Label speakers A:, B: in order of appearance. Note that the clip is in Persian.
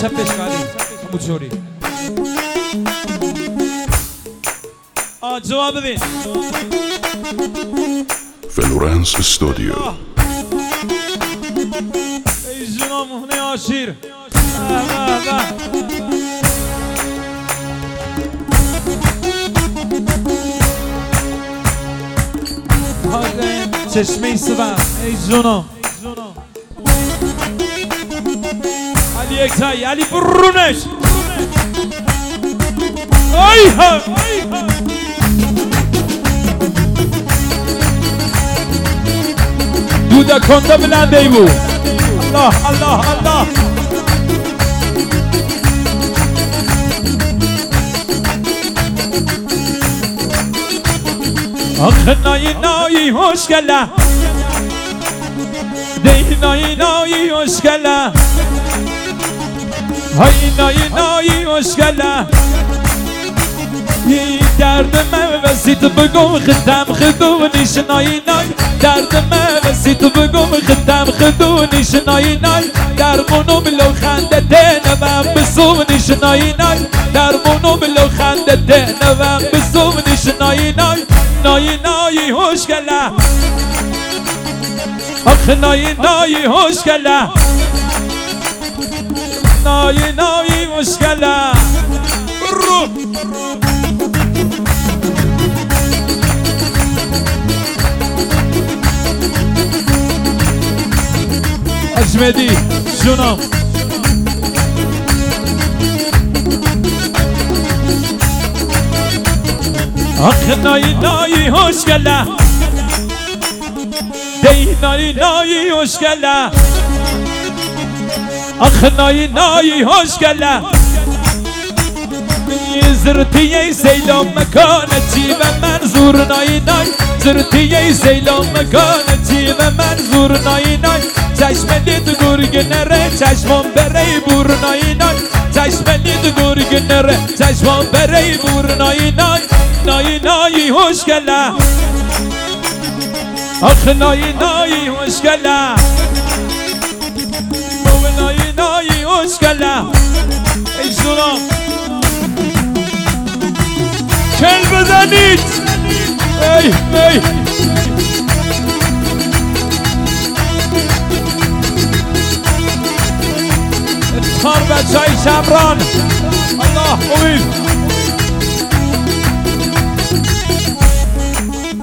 A: چپش کاری موچوری جواب ببین
B: فلورنس استودیو
A: ای جناب مهنه آشیر چشمه سبا ای جناب علی اکتایی علی برونش ای ها دودا کنده بلنده ای بود الله الله الله آخه نایی نایی هشگله دی نایی نایی هشگله های نایی نایی هشگله درد من وسی تو بگم خدم خدونیش نایی نای درد من وسی تو بگم خدم خدونیش نایی نای درمونو بلو خنده دنوم بسونیش نایی نای درمونو بلو خنده دنوم بسونیش نایی نای نایی نایی هشگله آخه نایی نایی هشگله نایی نایی هشگله اجمدی جونم آخه نایی نایی هشگله دی نایی نایی هشگله آخه نایی نایی هشگله زرتی ای سیلام مکانتی و منظور نایی نای زرتی ای سیلام مکانتی و منظور نایی نای چشم دید گرگ نره چشمم بره بور نایی نای چشم دید گرگ نره چشمم بره بور نایی نای نایی نایی هشگله آخه نایی نایی هشگله نایی نایی هشگله ای جونم کل بزنید ای ای اتخار بچه های شمران الله امید